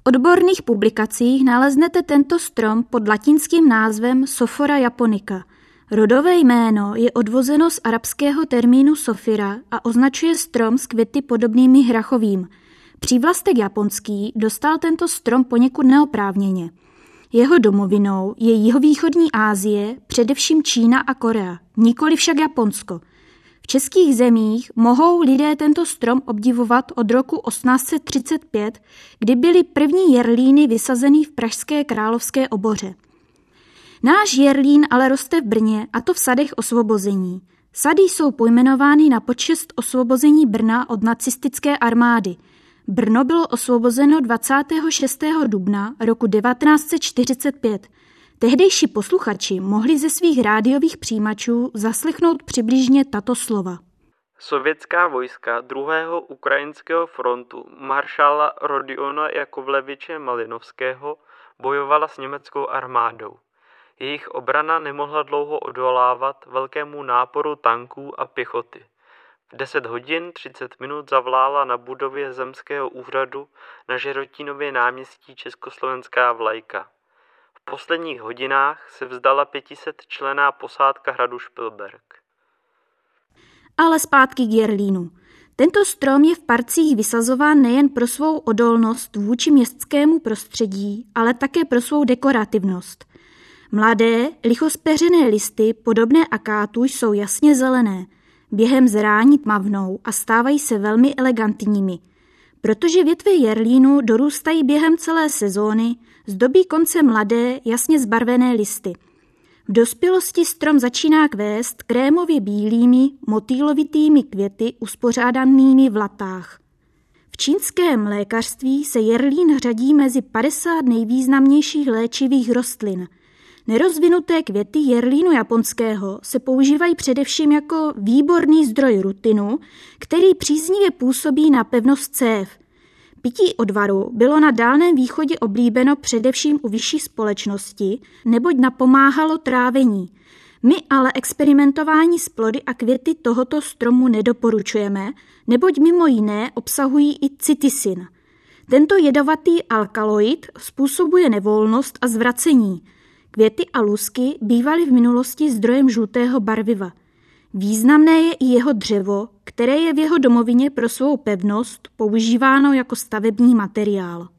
odborných publikacích naleznete tento strom pod latinským názvem Sophora japonica. Rodové jméno je odvozeno z arabského termínu sofira a označuje strom s květy podobnými hrachovým. Přívlastek japonský dostal tento strom poněkud neoprávněně. Jeho domovinou je jihovýchodní Asie, především Čína a Korea, nikoli však Japonsko. V českých zemích mohou lidé tento strom obdivovat od roku 1835, kdy byly první jerlíny vysazeny v pražské Královské oboře. Náš jerlín ale roste v Brně, a to v sadech Osvobození. Sady jsou pojmenovány na počest osvobození Brna od nacistické armády. Brno bylo osvobozeno 26. dubna roku 1945. Tehdejší posluchači mohli ze svých rádiových přijímačů zaslechnout přibližně tato slova. Sovětská vojska druhého ukrajinského frontu maršála Rodiona Jakovleviče Malinovského bojovala s německou armádou. Jejich obrana nemohla dlouho odolávat velkému náporu tanků a pěchoty. V 10 hodin 30 minut zavlála na budově zemského úřadu na Žerotínově náměstí československá vlajka. V posledních hodinách se vzdala 500členná posádka hradu Špilberk. Ale zpátky k jerlínu. Tento strom je v parcích vysazován nejen pro svou odolnost vůči městskému prostředí, ale také pro svou dekorativnost. Mladé, lichospeřené listy, podobné akátu, jsou jasně zelené. Během zrání tmavnou a stávají se velmi elegantními. Protože větve jerlínu dorůstají během celé sezóny, zdobí konce mladé, jasně zbarvené listy. V dospělosti strom začíná kvést krémově bílými, motýlovitými květy uspořádanými v latách. V čínském lékařství se jerlín řadí mezi 50 nejvýznamnějších léčivých rostlin. Nerozvinuté květy jerlínu japonského se používají především jako výborný zdroj rutinu, který příznivě působí na pevnost cév. Pití odvaru bylo na Dálném východě oblíbeno především u vyšší společnosti, neboť napomáhalo trávení. My ale experimentování s plody a květy tohoto stromu nedoporučujeme, neboť mimo jiné obsahují i citisin. Tento jedovatý alkaloid způsobuje nevolnost a zvracení. Květy a lusky bývaly v minulosti zdrojem žlutého barviva. Významné je i jeho dřevo, které je v jeho domovině pro svou pevnost používáno jako stavební materiál.